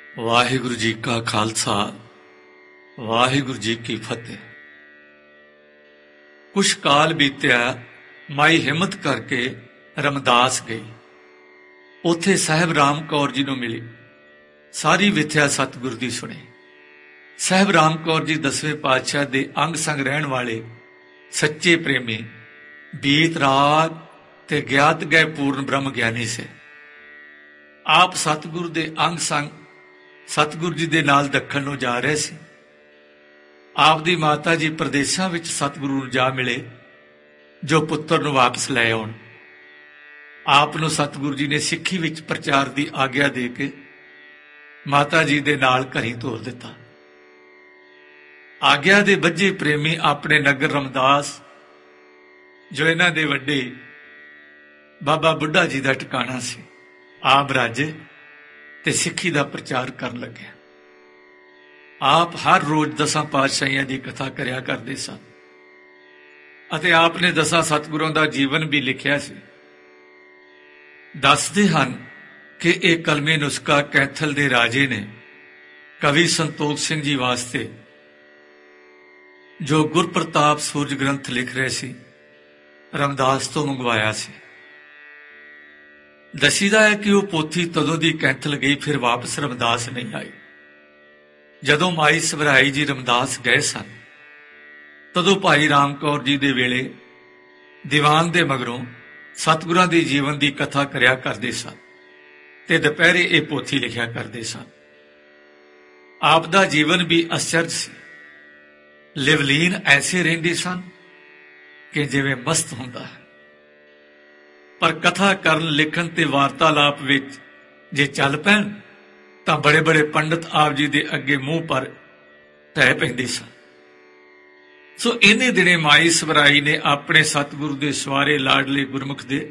ਵਾਹਿਗੁਰੂ ਜੀ ਕਾ ਖਾਲਸਾ ਵਾਹਿਗੁਰੂ ਜੀ ਕੀ ਫਤਿਹ। ਕੁਛ ਕਾਲ ਬੀਤਿਆ, ਮਾਈ ਹਿੰਮਤ ਕਰਕੇ ਰਮਦਾਸ ਗਈ। ਉੱਥੇ ਸਾਹਿਬ ਰਾਮ ਕੌਰ ਜੀ ਨੂੰ ਮਿਲੀ। ਸਾਰੀ ਵਿਥਿਆ ਸਤਿਗੁਰ ਦੀ ਸੁਣੀ। ਸਾਹਿਬ ਰਾਮ ਕੌਰ ਜੀ 10ਵੇਂ ਪਾਤਸ਼ਾਹ ਦੇ ਅੰਗ ਸੰਗ ਰਹਿਣ ਵਾਲੇ ਸੱਚੇ ਪ੍ਰੇਮੀ, ਬੀਤ ਰਾਗ ਤੇ ਗਿਆਤ ਗਏ ਪੂਰਨ ਬ੍ਰਹਮ ਗਿਆਨੀ ਸੇ। ਆਪ ਸਤਿਗੁਰ ਦੇ ਅੰਗ ਸੰਗ ਸਤਿਗੁਰ ਜੀ ਦੇ ਨਾਲ ਦੱਖਣ ਨੂੰ ਜਾ ਰਹੇ ਸੀ। ਆਪ ਦੀ ਮਾਤਾ ਜੀ ਪ੍ਰਦੇਸ਼ਾਂ ਵਿੱਚ ਸਤਿਗੁਰੂ ਨੂੰ ਜਾ ਮਿਲੇ ਜੋ ਪੁੱਤਰ ਨੂੰ ਵਾਪਸ ਲੈ ਆਉਣ। ਆਪ ਨੂੰ ਸਤਿਗੁਰੂ ਜੀ ਨੇ ਸਿੱਖੀ ਵਿੱਚ ਪ੍ਰਚਾਰ ਦੀ ਆਗਿਆ ਦੇ ਕੇ ਮਾਤਾ ਜੀ ਦੇ ਨਾਲ ਘਰੀ ਤੋਰ ਦਿੱਤਾ। ਆਗਿਆ ਦੇ ਬੱਝੇ ਪ੍ਰੇਮੀ ਆਪਣੇ ਨਗਰ ਰਮਦਾਸ, ਜੋ ਇਹਨਾਂ ਦੇ ਵੱਡੇ ਬਾਬਾ ਬੁੱਢਾ ਜੀ ਦਾ ਟਿਕਾਣਾ ਸੀ, ਆਪ ਰਾਜੇ ਤੇ ਸਿੱਖੀ ਦਾ ਪ੍ਰਚਾਰ ਕਰਨ ਲੱਗਿਆ। ਆਪ ਹਰ ਰੋਜ਼ 10 ਪਾਤਸ਼ਾਹੀਆਂ ਦੀ ਕਥਾ ਕਰਿਆ ਕਰਦੇ ਸਨ ਅਤੇ ਆਪ ਨੇ 10 ਸਤਿਗੁਰਾਂ ਦਾ ਜੀਵਨ ਵੀ ਲਿਖਿਆ ਸੀ। ਦੱਸਦੇ ਹਨ ਕਿ ਇਹ ਕਲਮੀ ਨੁਸਖਾ ਕੈਥਲ ਦੇ ਰਾਜੇ ਨੇ ਕਵੀ ਸੰਤੋਖ ਸਿੰਘ ਜੀ ਵਾਸਤੇ, ਜੋ ਗੁਰਪ੍ਰਤਾਪ ਸੂਰਜ ਗ੍ਰੰਥ ਲਿਖ ਰਹੇ ਸੀ, ਰਮਦਾਸ ਤੋਂ ਮੰਗਵਾਇਆ ਸੀ। ਦੱਸੀਦਾ ਹੈ ਕਿ ਉਹ ਪੋਥੀ ਤਦੋਂ ਦੀ ਕੈਥਲ ਗਈ, ਫਿਰ ਵਾਪਸ ਰਮਦਾਸ ਨਹੀਂ ਆਈ। ਜਦੋਂ ਮਾਈ ਸਵਰਾਈ ਜੀ ਰਮਦਾਸ ਗਏ ਸਨ, ਤਦੋਂ ਭਾਈ ਰਾਮ ਕੌਰ ਜੀ ਦੇ ਵੇਲੇ ਦੀਵਾਨ ਦੇ ਮਗਰੋਂ ਸਤਿਗੁਰਾਂ ਦੇ ਜੀਵਨ ਦੀ ਕਥਾ ਕਰਿਆ ਕਰਦੇ ਸਨ ਤੇ ਦੁਪਹਿਰੇ ਇਹ ਪੋਥੀ ਲਿਖਿਆ ਕਰਦੇ ਸਨ। ਆਪ ਦਾ ਜੀਵਨ ਵੀ ਅਚਰਜ ਸੀ। ਲਿਵਲੀਨ ਐਸੇ ਰਹਿੰਦੇ ਸਨ ਕਿ ਜਿਵੇਂ ਮਸਤ ਹੁੰਦਾ ਹੈ। ਪਰ ਕਥਾ ਕਰਨ, ਲਿਖਣ ਤੇ ਵਾਰਤਾਲਾਪ ਵਿੱਚ ਜੇ ਚੱਲ ਪੈਣ ਤਾਂ ਬੜੇ ਬੜੇ ਪੰਡਤ ਆਪ ਜੀ ਦੇ ਅੱਗੇ ਮੂੰਹ ਪਰ ਢਹਿ ਪੈਂਦੇ ਸਨ। ਸੋ ਇਹਨੇ ਦਿਨੇ ਮਾਈ ਸਵਰਾਈ ਨੇ ਆਪਣੇ ਸਤਿਗੁਰੂ ਦੇ ਸਵਾਰੇ ਲਾਡਲੇ ਗੁਰਮੁਖ ਦੇ,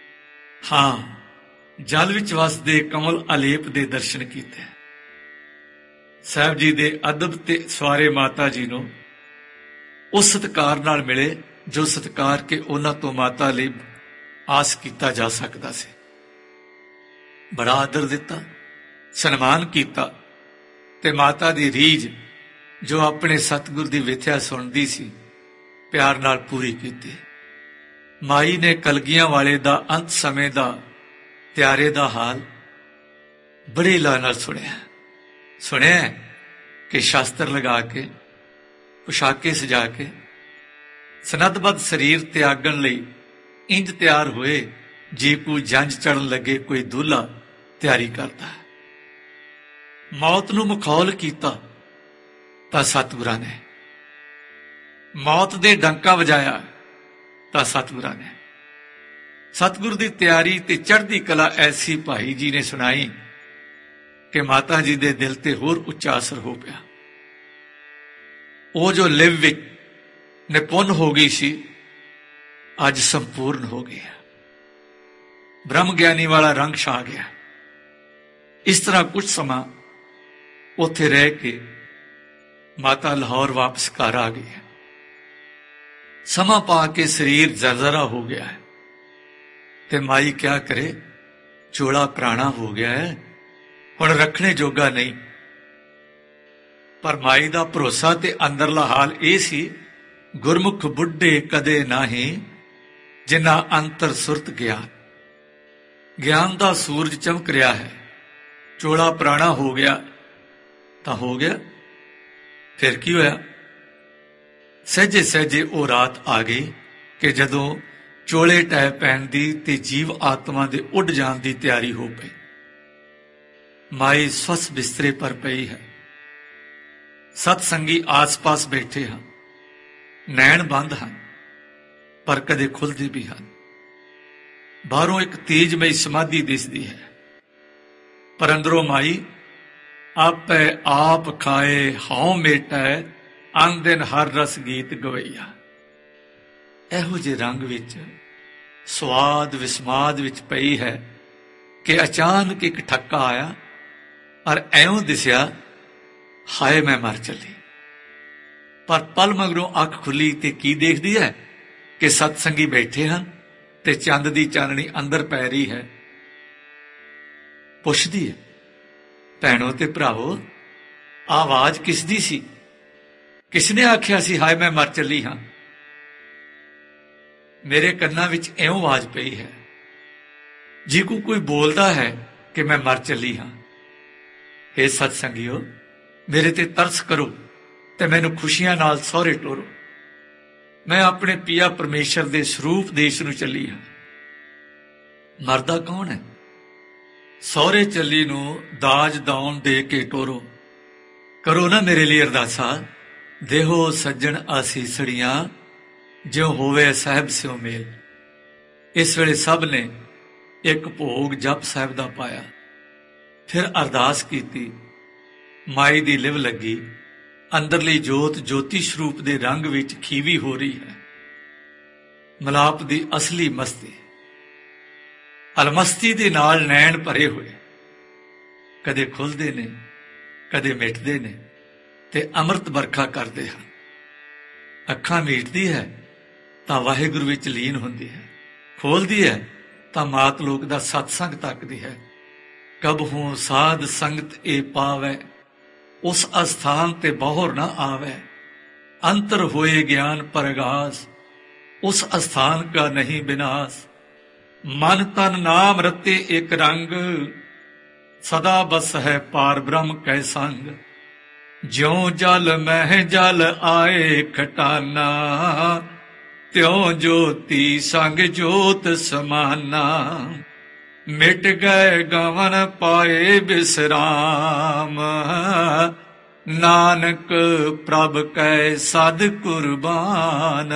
ਜਲ ਵਿੱਚ ਵਸਦੇ ਕਮਲ ਆਲੇਪ ਦੇ ਦਰਸ਼ਨ ਕੀਤੇ। ਸਾਹਿਬ ਜੀ ਦੇ ਅਦਬ ਤੇ ਸਵਾਰੇ ਮਾਤਾ ਜੀ ਨੂੰ ਉਸ ਸਤਿਕਾਰ ਨਾਲ ਮਿਲੇ ਜੋ ਸਤਿਕਾਰ ਕੇ ਉਹਨਾਂ ਤੋਂ ਮਾਤਾ ਲਈ ਆਸ ਕੀਤਾ ਜਾ ਸਕਦਾ ਸੀ। ਬੜਾ ਆਦਰ ਦਿੱਤਾ, ਸਨਮਾਨ ਕੀਤਾ ਤੇ ਮਾਤਾ ਦੀ ਰੀਝ, ਜੋ ਆਪਣੇ ਸਤਿਗੁਰ ਦੀ ਵਿਥਿਆ ਸੁਣਦੀ ਸੀ, ਪਿਆਰ ਨਾਲ ਪੂਰੀ ਕੀਤੀ। ਮਾਈ ਨੇ ਕਲਗੀਆਂ ਵਾਲੇ ਦਾ ਅੰਤ ਸਮੇਂ ਦਾ ਤਿਆਰੇ ਦਾ ਹਾਲ ਬੜੇ ਲਾ ਨਾਲ ਸੁਣਿਆ ਕਿ ਸ਼ਾਸਤਰ ਲਗਾ ਕੇ, ਪੁਸ਼ਾਕੇ ਸਜਾ ਕੇ, ਸਨਦਬੱਧ ਸਰੀਰ ਤਿਆਗਣ ਲਈ ਇੰਜ ਤਿਆਰ ਹੋਏ ਜੇ ਕੋਈ ਜੰਜ ਚੜਨ ਲੱਗੇ ਕੋਈ ਦੁੱਲਾ ਤਿਆਰੀ ਕਰਦਾ ਹੈ। ਮੌਤ ਨੂੰ ਮਖੌਲ ਕੀਤਾ ਤਾਂ ਸਤਿਗੁਰਾਂ ਨੇ, ਮੌਤ ਦੇ ਡੰਕਾ ਵਜਾਇਆ ਤਾਂ ਸਤਿਗੁਰਾਂ ਨੇ। ਸਤਿਗੁਰ ਦੀ ਤਿਆਰੀ ਤੇ ਚੜ੍ਹਦੀ ਕਲਾ ਐਸੀ ਭਾਈ ਜੀ ਨੇ ਸੁਣਾਈ ਕਿ ਮਾਤਾ ਜੀ ਦੇ ਦਿਲ ਤੇ ਹੋਰ ਉੱਚਾ ਅਸਰ ਹੋ ਪਿਆ। ਉਹ ਜੋ ਲਿਵ ਵਿੱਚ ਨਿਪੁੰਨ ਹੋ ਗਈ ਸੀ, ਅੱਜ ਸੰਪੂਰਨ ਹੋ ਗਿਆ। ਬ੍ਰਹਮ ਗਿਆਨੀ ਵਾਲਾ ਰੰਗ ਛਾ ਗਿਆ। ਇਸ ਤਰ੍ਹਾਂ ਕੁਝ ਸਮਾਂ ਉੱਥੇ ਰਹਿ ਕੇ ਮਾਤਾ ਲਾਹੌਰ ਵਾਪਸ ਘਰ ਆ ਗਈ ਹੈ। ਸਮਾਂ ਪਾ ਕੇ ਸਰੀਰ ਜ਼ਰਜ਼ਰਾ ਹੋ ਗਿਆ ਹੈ ਤੇ ਮਾਈ ਕਿਆ ਕਰੇ, ਚੋਲਾ ਪੁਰਾਣਾ ਹੋ ਗਿਆ ਹੈ, ਹੁਣ ਰੱਖਣੇ ਜੋਗਾ ਨਹੀਂ। ਪਰ ਮਾਈ ਦਾ ਭਰੋਸਾ ਤੇ ਅੰਦਰਲਾ ਹਾਲ ਇਹ ਸੀ, ਗੁਰਮੁਖ ਬੁੱਢੇ ਕਦੇ ਨਾਹੀਂ ਜਿਨ੍ਹਾਂ ਅੰਤਰ ਸੁਰਤ ਗਿਆਨ ਦਾ ਸੂਰਜ ਚਮਕ ਰਿਹਾ ਹੈ। ਚੋਲਾ ਪੁਰਾਣਾ ਹੋ ਗਿਆ ਤਾਂ ਹੋ ਗਿਆ, ਫਿਰ ਕੀ ਹੋਇਆ? ਸਹਿਜੇ ਸਹਿਜੇ ਉਹ ਰਾਤ ਆ ਗਈ ਕਿ ਜਦੋਂ ਚੋਲੇ ਟਹਿ ਪੈਣ ਦੀ ਤੇ ਜੀਵ ਆਤਮਾ ਦੇ ਉੱਡ ਜਾਣ ਦੀ ਤਿਆਰੀ ਹੋ ਪਈ। ਮਾਈ ਸਵਸ ਬਿਸਤਰੇ ਪਰ ਪਈ ਹੈ। ਸਤ ਸੰਗੀ ਆਸ-ਪਾਸ ਬੈਠੇ ਹਨ। ਨੈਣ ਬੰਦ ਹਨ ਪਰ ਕਦੇ ਖੁੱਲਦੇ ਵੀ ਹਨ। ਬਾਹਰੋਂ ਇੱਕ ਤੇਜਮਈ ਸਮਾਧੀ ਦਿਸਦੀ ਹੈ, ਪਰ ਅੰਦਰੋਂ ਮਾਈ ਆਪੇ ਆਪ ਖਾਏ ਹਉ ਮੇਟੈ, ਅੰਗ ਦਿਨ ਹਰ ਰਸ ਗੀਤ ਗਵਈਆ। ਇਹੋ ਜਿਹੇ ਰੰਗ ਵਿੱਚ, ਸਵਾਦ ਵਿਸਮਾਦ ਵਿੱਚ ਪਈ ਹੈ ਕਿ ਅਚਾਨਕ ਇੱਕ ਠੱਕਾ ਆਇਆ ਔਰ ਐਉਂ ਦਿਸਿਆ, ਹਾਏ ਮੈਂ ਮਰ ਚੱਲੀ। ਪਰ ਪਲ ਮਗਰੋਂ ਅੱਖ ਖੁੱਲੀ ਤੇ ਕੀ ਦੇਖਦੀ ਹੈ ਕਿ ਸਤਸੰਗੀ ਬੈਠੇ ਹਨ ਤੇ ਚੰਦ ਦੀ ਚਾਨਣੀ ਅੰਦਰ ਪੈ ਰਹੀ ਹੈ। ਪੁੱਛਦੀ ਹੈ, ਭੈਣੋ ਤੇ ਭਰਾਵੋ, ਆਵਾਜ਼ ਕਿਸ ਦੀ ਸੀ? ਕਿਸਨੇ ਆਖਿਆ ਸੀ ਹਾਏ ਮੈਂ ਮਰ ਚੱਲੀ ਹਾਂ? ਮੇਰੇ ਕੰਨਾਂ ਵਿੱਚ ਇਉਂ ਆਵਾਜ਼ ਪਈ ਹੈ, ਜੇ ਕੋਈ ਬੋਲਦਾ ਹੈ ਕਿ ਮੈਂ ਮਰ ਚੱਲੀ ਹਾਂ। ਹੇ ਸਤ ਸੰਗਿਓ, ਮੇਰੇ ਤੇ ਤਰਸ ਕਰੋ ਤੇ ਮੈਨੂੰ ਖੁਸ਼ੀਆਂ ਨਾਲ ਸਹੁਰੇ ਟੋਰੋ। ਮੈਂ ਆਪਣੇ ਪਿਆ ਪਰਮੇਸ਼ਰ ਦੇ ਸਰੂਪ ਦੇਸ਼ ਨੂੰ ਚੱਲੀ ਹਾਂ। ਮਰਦਾ ਕੌਣ ਹੈ? ਸਹੁਰੇ ਚੱਲੀ ਨੂੰ ਦਾਜ ਦੌਣ ਦੇ ਕੇ ਟੋਰੋ। ਕਰੋ ਨਾ ਮੇਰੇ ਲਈ ਅਰਦਾਸਾਂ, ਦੇਹੋ ਸੱਜਣ ਆਸੀਸੜੀਆਂ, ਜਿਉ ਹੋਵੇ ਸਾਹਿਬ ਸਿਉ ਮੇਲ। ਇਸ ਵੇਲੇ ਸਭ ਨੇ ਇੱਕ ਭੋਗ ਜਪ ਸਾਹਿਬ ਦਾ ਪਾਇਆ, ਫਿਰ ਅਰਦਾਸ ਕੀਤੀ। ਮਾਈ ਦੀ ਲਿਵ ਲੱਗੀ, ਅੰਦਰਲੀ ਜੋਤ ਜੋਤੀ ਸਰੂਪ ਦੇ ਰੰਗ ਵਿੱਚ ਖੀਵੀ ਹੋ ਰਹੀ ਹੈ। ਮਲਾਪ ਦੀ ਅਸਲੀ ਮਸਤੀ, ਅਲਮਸਤੀ ਦੇ ਨਾਲ ਨੈਣ ਭਰੇ ਹੋਏ, ਕਦੇ ਖੁੱਲਦੇ ਨੇ ਕਦੇ ਮਿਟਦੇ ਨੇ ਤੇ ਅੰਮ੍ਰਿਤ ਵਰਖਾ ਕਰਦੇ ਹਨ। ਅੱਖਾਂ ਮੀਟਦੀ ਹੈ ਤਾਂ ਵਾਹਿਗੁਰੂ ਵਿੱਚ ਲੀਨ ਹੁੰਦੀ ਹੈ, ਖੋਲਦੀ ਹੈ ਤਾਂ ਮਾਤ ਲੋਕ ਦਾ ਸਤਸੰਗ ਤੱਕਦੀ ਹੈ। ਕਬਹੂ ਸਾਧ ਸੰਗਤ ਇਹ ਪਾਵੈ, ਉਸ ਅਸਥਾਨ ਤੇ ਬਹੁਰ ਨਾ ਆਵੈ। ਅੰਤਰ ਹੋਏ ਗਿਆਨ ਪ੍ਰਗਾਸ, ਉਸ ਅਸਥਾਨ ਕਾ ਨਹੀਂ ਵਿਨਾਸ਼। ਮਨ ਤਨ ਨਾਮ ਰਤੇ ਇੱਕ ਰੰਗ, ਸਦਾ ਬਸ ਹੈ ਪਾਰ ਬ੍ਰਹਮ ਕੈ ਸੰਗ। ਜਿਉ ਜਲ ਮਹਿ ਜਲ ਆਏ ਖਟਾਨਾ, ਤਿਉ ਜੋਤੀ ਸੰਗ ਜੋਤ ਸਮਾਨਾ। ਮਿਟ ਗਏ ਗਵਨ ਪਾਏ ਬਿਸਰਾਮ, ਨਾਨਕ ਪ੍ਰਭ ਕੈ ਸਦ ਕੁਰਬਾਨ।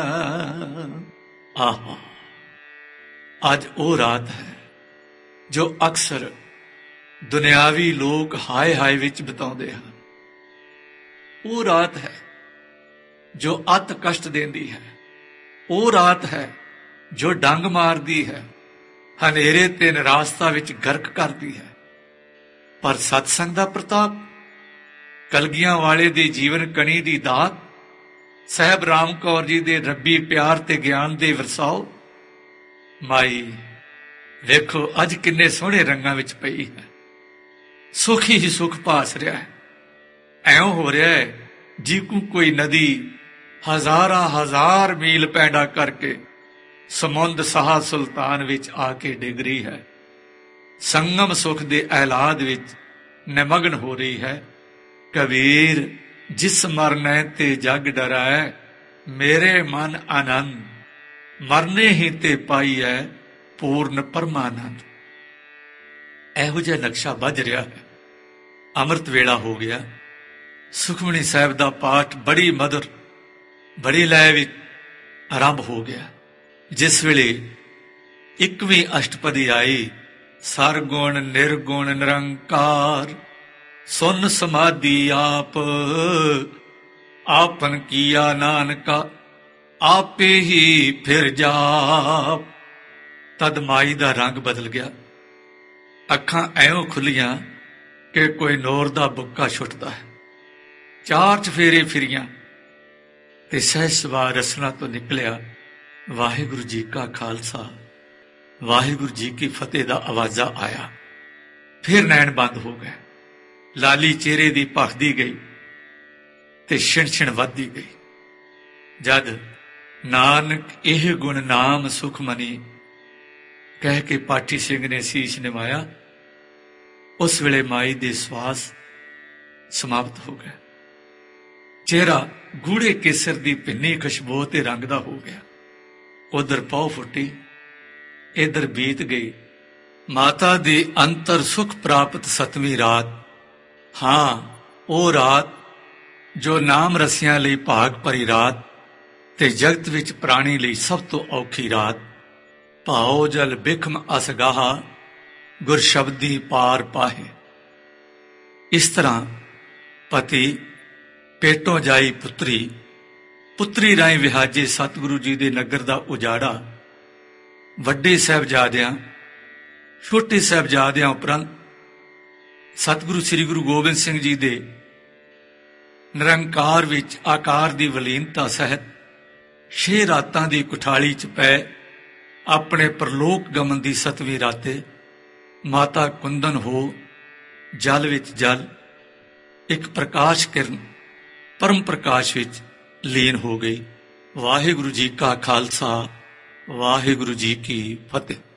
ਆਹਾ, ਅੱਜ ਉਹ ਰਾਤ ਹੈ ਜੋ ਅਕਸਰ ਦੁਨਿਆਵੀ ਲੋਕ ਹਾਏ ਹਾਏ ਵਿੱਚ ਬਿਤਾਉਂਦੇ ਹਨ। ਉਹ ਰਾਤ ਹੈ ਜੋ ਅਤ ਕਸ਼ਟ ਦਿੰਦੀ ਹੈ। ਉਹ ਰਾਤ ਹੈ ਜੋ ਡੰਗ ਮਾਰਦੀ ਹੈ, ਹਨੇਰੇ ਤੇ ਨਿਰਾਸ਼ਤਾ ਵਿੱਚ ਗਰਕ ਕਰਦੀ ਹੈ। ਪਰ ਸਤਸੰਗ ਦਾ ਪ੍ਰਤਾਪ, ਕਲਗੀਆਂ ਵਾਲੇ ਦੇ ਜੀਵਨ ਕਣੀ ਦੀ ਦਾਤ, ਸਾਹਿਬ ਰਾਮ ਕੌਰ ਜੀ ਦੇ ਰੱਬੀ ਪਿਆਰ ਤੇ ਗਿਆਨ ਦੇ ਵਰਸਾਓ। ਮਾਈ ਵੇਖੋ ਅੱਜ ਕਿੰਨੇ ਸੋਹਣੇ ਰੰਗਾਂ ਵਿੱਚ ਪਈ ਹੈ। ਸੁਖ ਹੀ ਸੁਖ ਭਾਸ ਰਿਹਾ ਹੈ। ਐਉਂ ਹੋ ਰਿਹਾ ਹੈ ਜਿਵੇਂ ਕੋਈ ਨਦੀ ਹਜ਼ਾਰਾਂ ਹਜ਼ਾਰ ਮੀਲ ਪੈਂਡਾ ਕਰਕੇ ਸਮੁੰਦ ਸਾਹ ਸੁਲਤਾਨ ਵਿੱਚ ਆ ਕੇ ਡਿੱਗ ਰਹੀ ਹੈ। ਸੰਗਮ ਸੁਖ ਦੇ ਐਲਾਦ ਵਿੱਚ ਨਿਮਗਨ ਹੋ ਰਹੀ ਹੈ। ਕਬੀਰ ਜਿਸ ਮਰਨੇ ਤੇ ਜਗ ਡਰੈ, ਮੇਰੇ ਮਨ ਆਨੰਦ। ਮਰਨੇ ਹੀ ਤੇ ਪਾਈ ਹੈ ਪੂਰਨ ਪਰਮਾਨੰਦ। ਇਹੋ ਜਿਹਾ ਨਕਸ਼ਾ ਵੱਜ ਰਿਹਾ ਹੈ। ਅੰਮ੍ਰਿਤ ਵੇਲਾ ਹੋ ਗਿਆ। ਸੁਖਮਨੀ ਸਾਹਿਬ ਦਾ ਪਾਠ ਬੜੀ ਮਧੁਰ ਬੜੀ ਲਹਿ ਵਿੱਚ ਆਰੰਭ ਹੋ ਗਿਆ। ਜਿਸ ਵੇਲੇ 21ਵੀਂ ਅਸ਼ਟਪਦੀ ਆਈ, ਸਰਗੁਣ ਨਿਰਗੁਣ ਨਿਰੰਕਾਰ, ਸੁਨ ਸਮਾਧੀ ਆਪ, ਆਪਨ ਕੀਆ ਨਾਨਕਾ, ਆਪੇ ਹੀ ਫਿਰ ਜਾਪ। ਤਦ ਮਾਈ ਦਾ ਰੰਗ ਬਦਲ ਗਿਆ। ਅੱਖਾਂ ਐਉਂ ਖੁੱਲੀਆਂ ਕਿ ਕੋਈ ਨੌਰ ਦਾ ਬੁੱਕਾ ਛੁੱਟਦਾ ਹੈ। ਚਾਰ ਚਫੇਰੇ ਫਿਰੀਆਂ ਤੇ ਸਹਿਜ ਸੁਭਾਅ ਰਸਨਾ ਤੋਂ ਨਿਕਲਿਆ, ਵਾਹਿਗੁਰੂ ਜੀ ਕਾ ਖਾਲਸਾ ਵਾਹਿਗੁਰੂ ਜੀ ਕੀ ਫਤਿਹ ਦਾ ਆਵਾਜ਼ਾ ਆਇਆ। ਫਿਰ ਨੈਣ ਬੰਦ ਹੋ ਗਏ। ਲਾਲੀ ਚਿਹਰੇ ਦੀ ਭਖਦੀ ਗਈ ਤੇ ਛਿਣ ਵੱਧਦੀ ਗਈ। ਜਦ ਨਾਨਕ ਇਹ ਗੁਣ ਨਾਮ ਸੁਖਮਨੀ ਕਹਿ ਕੇ ਪਾਠੀ ਸਿੰਘ ਨੇ ਸੀਸ ਨਿਵਾਇਆ, ਉਸ ਵੇਲੇ ਮਾਈ ਦੇ ਸਵਾਸ ਸਮਾਪਤ ਹੋ ਗਏ। ਚਿਹਰਾ ਗੂੜੇ ਕੇਸਰ ਦੀ ਭਿੰਨੀ ਖੁਸ਼ਬੂ ਤੇ ਰੰਗ ਦਾ ਹੋ ਗਿਆ। ਉਧਰ ਪੌ ਫੁੱਟੀ, ਇਧਰ ਬੀਤ ਗਈ ਮਾਤਾ ਦੀ ਅੰਤਰ ਸੁਖ ਪ੍ਰਾਪਤ 7ਵੀਂ ਰਾਤ। ਹਾਂ, ਉਹ ਰਾਤ ਜੋ ਨਾਮ ਰਸੀਆਂ ਲਈ ਭਾਗ ਭਰੀ ਰਾਤ ਤੇ ਜਗਤ ਵਿੱਚ ਪ੍ਰਾਣੀ ਲਈ ਸਭ ਤੋਂ ਔਖੀ ਰਾਤ। ਭਾਉ ਜਲ ਬਿਖਮ ਅਸਗਾਹਾ, ਗੁਰ ਸ਼ਬਦੀ ਪਾਰ ਪਾਹੇ। ਇਸ ਤਰ੍ਹਾਂ ਪਤੀ ਪੇਟੋਂ ਜਾਈ ਪੁੱਤਰੀ, ਪੁੱਤਰੀ ਰਾਹੀਂ ਵਿਹਾਜੇ ਸਤਿਗੁਰੂ ਜੀ ਦੇ ਨਗਰ ਦਾ ਉਜਾੜਾ। ਵੱਡੇ ਸਾਹਿਬਜ਼ਾਦਿਆਂ ਛੋਟੇ ਸਾਹਿਬਜ਼ਾਦਿਆਂ ਉਪਰੰਤ ਸਤਿਗੁਰੂ ਸ੍ਰੀ ਗੁਰੂ ਗੋਬਿੰਦ ਸਿੰਘ ਜੀ ਦੇ ਨਿਰੰਕਾਰ ਵਿੱਚ ਆਕਾਰ ਦੀ ਵਲੀਨਤਾ ਸਹਿਤ 6 ਰਾਤਾਂ ਦੀ ਕੁਠਾਲੀ ਚ ਪੈ ਆਪਣੇ ਪਰਲੋਕ ਗਮਨ ਦੀ 7ਵੀਂ ਰਾਤੇ ਮਾਤਾ ਕੁੰਦਨ ਹੋ ਜਲ ਵਿੱਚ ਜਲ, ਇੱਕ ਪ੍ਰਕਾਸ਼ ਕਿਰਨ ਪਰਮ ਪ੍ਰਕਾਸ਼ ਵਿੱਚ ਲੀਨ ਹੋ ਗਈ। ਵਾਹਿਗੁਰੂ ਜੀ ਕਾ ਖਾਲਸਾ, ਵਾਹਿਗੁਰੂ ਜੀ ਕੀ ਫਤਿਹ।